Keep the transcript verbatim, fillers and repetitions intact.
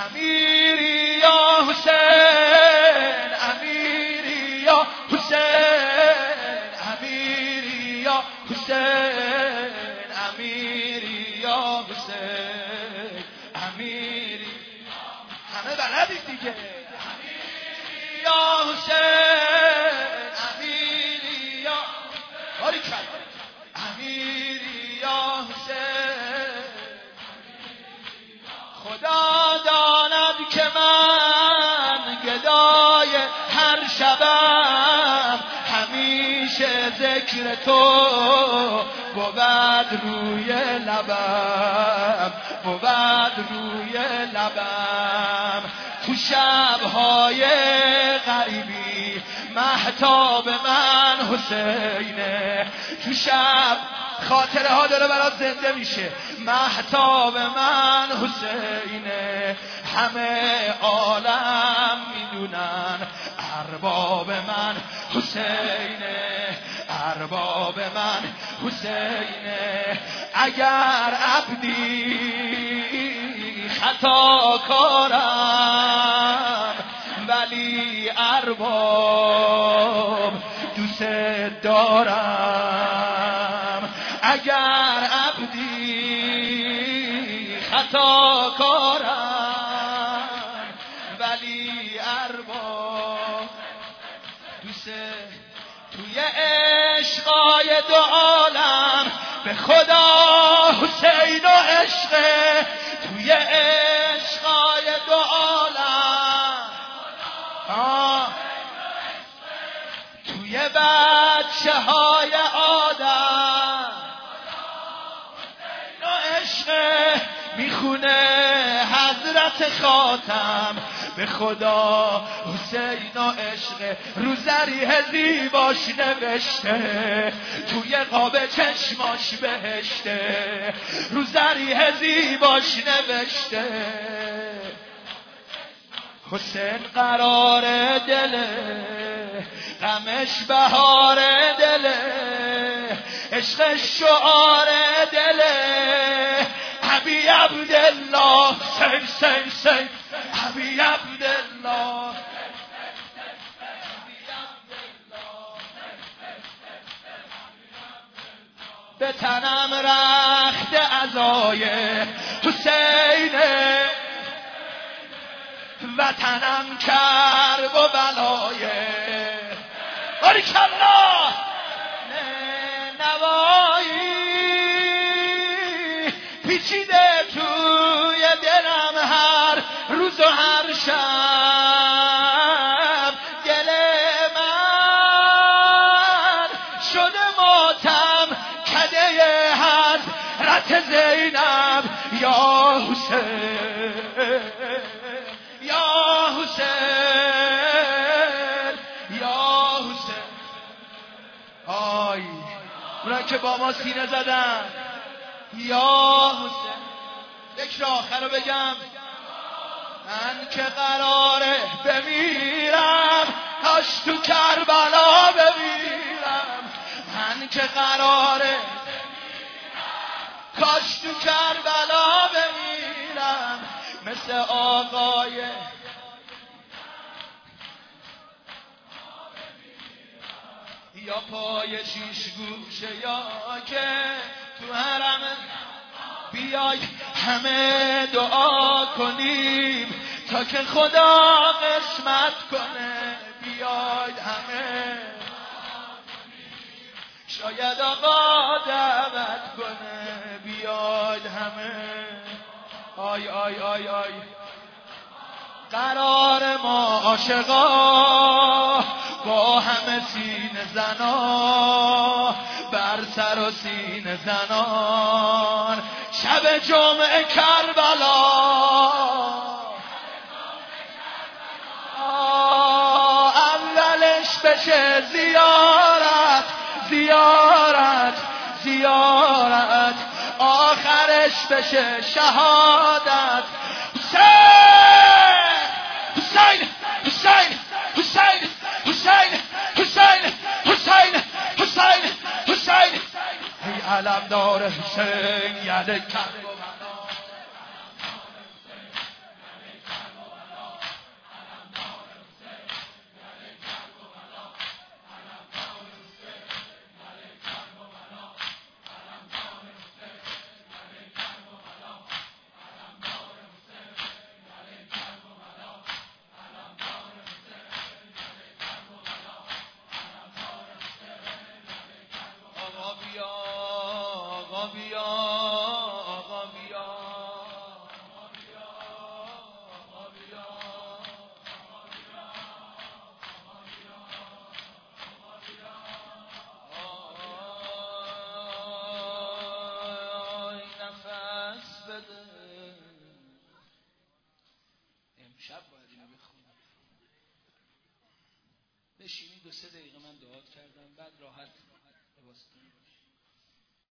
امیری یا حسین، امیری یا حسین، امیری یا حسین، امیری یا حسین، امیری همه بلدید دیگه. امیری یا حسین، امیری یا باریکلا، امیری یا حسین. خدا داند که من گدای هر شبم، همیشه ذکر تو بود روی لبم، بود روی لبم. تو شبهای غریبی مهتاب من حسینه، تو شب خاطره ها داره برات زنده میشه. مهتاب من حسینه، همه عالم میدونن ارباب من حسینه، ارباب من حسینه. اگر عبدی خطا کارم ولی ارباب دوست دارم. اگر عبدی خطا کارم ولی ارباب دوست. توی عشقای دو عالم به خدا حسین و عشقه، توی عشقای دو عالم آه. توی بچه های آدم حسین و عشقه، میخونه حضرت خاتم به خدا حسین و عشق. رو ذریح زیباش نوشته، توی قاب چشماش بهشته، رو ذریح زیباش نوشته. حسین قرار دله، غمش بهار دله، عشق شعار دله. ابی عبدالله سین سین سین، ابی عبدالله به تنم رخت عزای حسینه، وطنم کرب و بلایه. باریکلا نوایی پیچیده توی دلم هر روز و هر شب. دل من شده ماتم کده حضرت زینب. یا حسین، یا حسین، یا حسین. آی اونا که با ما سینه زدن. یا حسین. یک را آخر رو بگم، من که قراره بمیرم کاش تو کربلا بمیرم. من که قراره کاش تو کربلا بمیرم، مثل آقای یا پای شیش گوشه، یا که تو حرم بیای همه دعا کنیم تا که خدا قسمت کنه. بیاید همه، شاید آقا دعوت کنه. بیاید همه. آی آی آی آی قرار ما عاشقا با همه سینه زنا، بر سر و سینه زنان شب جمعه کربلا. اولش بشه زیارت زیارت زیارت، آخرش بشه شهادت. حسین حسین حسین حسین حسین حسین حسین حسین. ای علمدار حسین یاد کرد بشینید دو سه دقیقه من دعا کردم بعد راحت لباس